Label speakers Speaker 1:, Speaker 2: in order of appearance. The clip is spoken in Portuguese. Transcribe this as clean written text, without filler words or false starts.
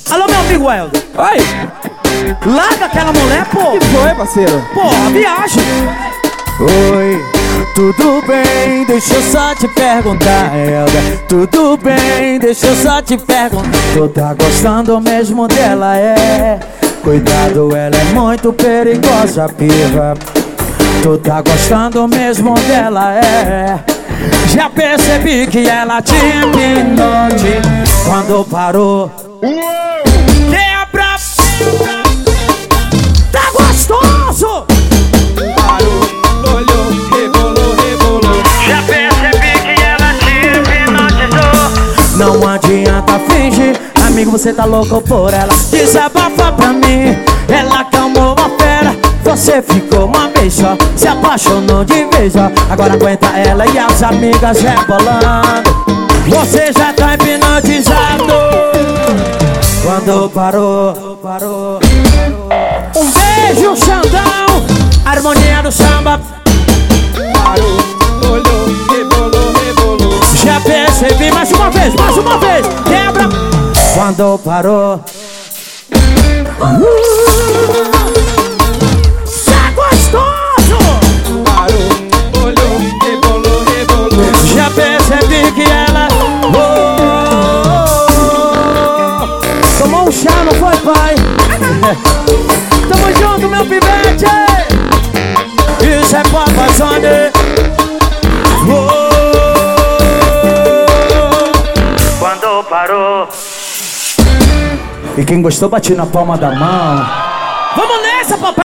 Speaker 1: Alô, meu amigo Helder.
Speaker 2: Oi!
Speaker 1: Larga aquela mulher, pô.
Speaker 2: O que foi, parceiro?
Speaker 1: Porra, viagem.
Speaker 3: Oi, tudo bem? Deixa eu só te perguntar, Helder. Tudo bem? Deixa eu só te perguntar. Tu tá gostando mesmo dela, é? Cuidado, ela é muito perigosa, piva. Tu tá gostando mesmo dela, é? Já percebi que ela te hipnote quando parou. Quebra! Tá gostoso!
Speaker 2: Parou, olhou, rebolou, rebolou.
Speaker 3: Já percebi que ela te hipnotizou. Não adianta fingir, amigo, você tá louco por ela. Desabafa pra mim, ela acalmou a fera. Você ficou uma vez só, se apaixonou de vez só. Agora aguenta ela e as amigas rebolando. Você já tá hipnotizado. Quando parou, parou. Um beijo, Xandão, harmonia do samba.
Speaker 2: Parou, olhou, rebolou, rebolou.
Speaker 3: Já percebi, mais uma vez, quebra. Quando parou. Tá gostoso.
Speaker 2: Parou, olhou, rebolou, rebolou.
Speaker 3: Já percebi que ela tomou um chá, não foi, pai? Tamo junto, meu pivete. Isso é Papa Zone. Quando parou. E quem gostou, bate na palma da mão.
Speaker 1: Vamos nessa, papai.